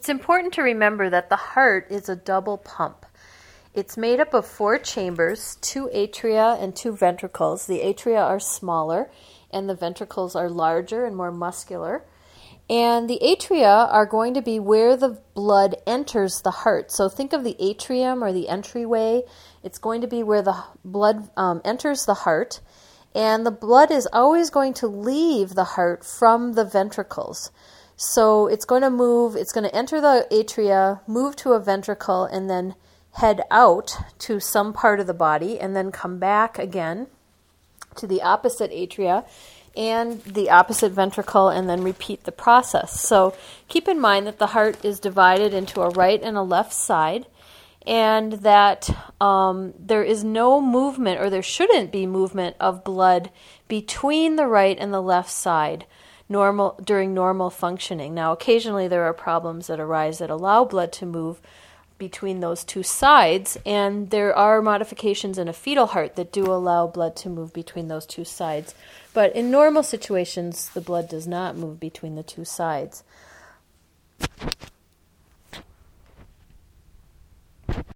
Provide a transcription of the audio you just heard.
It's important to remember that the heart is a double pump. It's made up of 4 chambers, 2 atria and 2 ventricles. The atria are smaller and the ventricles are larger and more muscular. And the atria are going to be where the blood enters the heart. So think of the atrium or the entryway. It's going to be where the blood enters the heart. And the blood is always going to leave the heart from the ventricles. So it's going to move, it's going to enter the atria, move to a ventricle, and then head out to some part of the body, and then come back again to the opposite atria and the opposite ventricle, and then repeat the process. So keep in mind that the heart is divided into a right and a left side, and that there is no movement, or there shouldn't be movement of blood between the right and the left side during normal functioning. Now, occasionally there are problems that arise that allow blood to move between those 2 sides, and there are modifications in a fetal heart that do allow blood to move between those 2 sides. But in normal situations, the blood does not move between the 2 sides.